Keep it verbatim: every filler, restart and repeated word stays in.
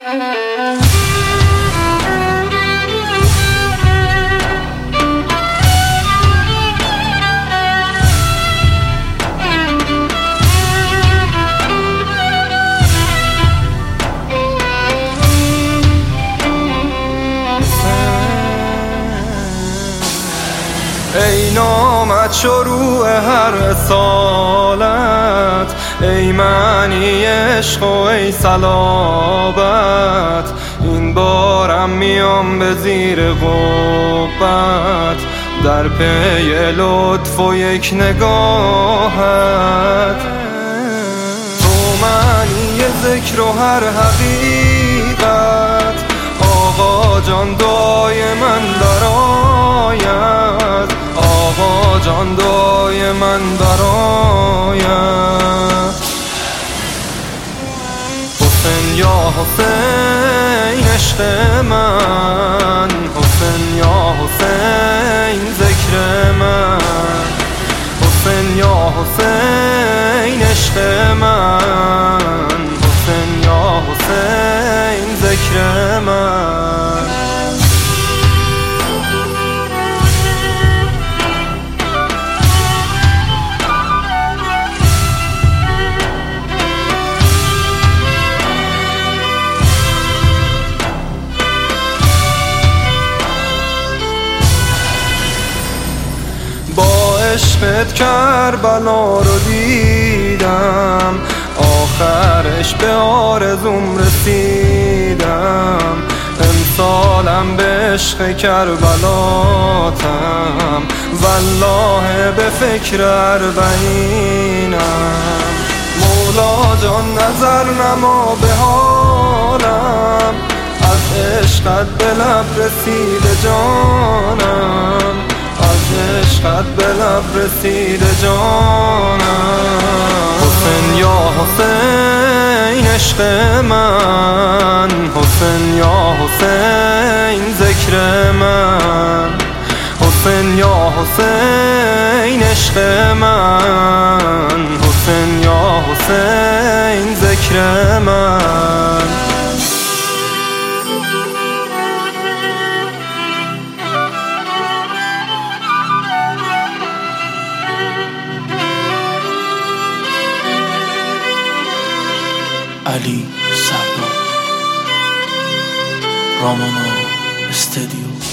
ای نامت شروع هر سالت، ای معنی عشق و ای صلابت. این بارم میام به زیر قبت، در پی لطف و یک نگاهت. تو معنی ذکر و هر حقیقت، آقا جان دعای من برآید، آقا جان دعای من برآید. حسین یا حسین عشق من، حسین یا حسین ذکر من، حسین یا حسین عشق من، حسین یا حسین ذکر من. با عشقت کربلا رو دیدم، آخرش به آرزوم رسیدم. امسالم به عشق کربلاتم، والله به فکر اربعینم. مولا جان نظر نما به حالم، از عشقت به لب رسیده جانم، از عشقت به لب رسیده جانم. حسین یا حسین عشق من، حسین یا حسین ذکر من، حسین یا حسین عشق من، حسین یا حسین ذکر من. علی سردار، رامانا استدیو.